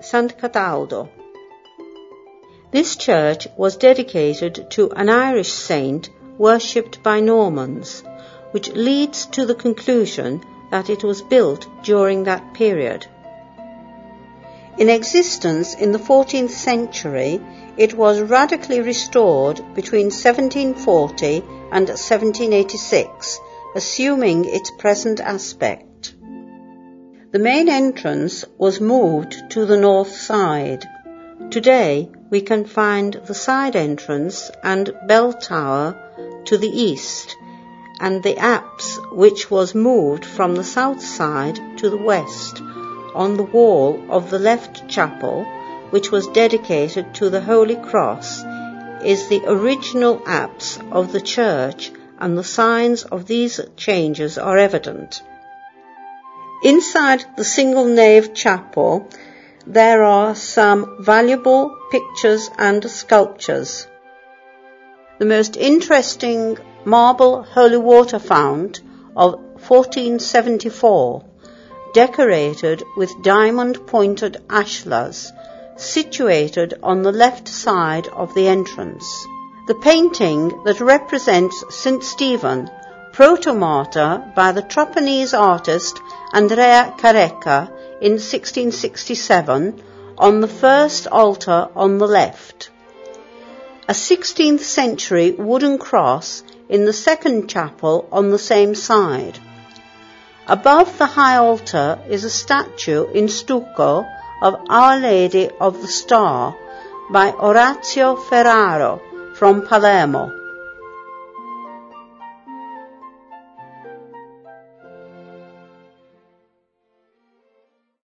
Sant Cataldo. This church was dedicated to an Irish saint worshipped by Normans, which leads to the conclusion that it was built during that period. In existence in the 14th century, it was radically restored between 1740 and 1786, assuming its present aspect. The main entrance was moved to the north side. Today we can find the side entrance and bell tower to the east, and the apse, which was moved from the south side to the west, on the wall of the left chapel, which was dedicated to the Holy Cross, is the original apse of the church, and the signs of these changes are evident. Inside the single nave chapel there are some valuable pictures and sculptures. The most interesting marble holy water fount of 1474, decorated with diamond-pointed ashlars, situated on the left side of the entrance. The painting that represents St. Stephen, protomartyr by the Trapanese artist Andrea Careca in 1667, on the first altar on the left. A 16th century wooden cross in the second chapel on the same side. Above the high altar is a statue in stucco of Our Lady of the Star by Orazio Ferraro from Palermo.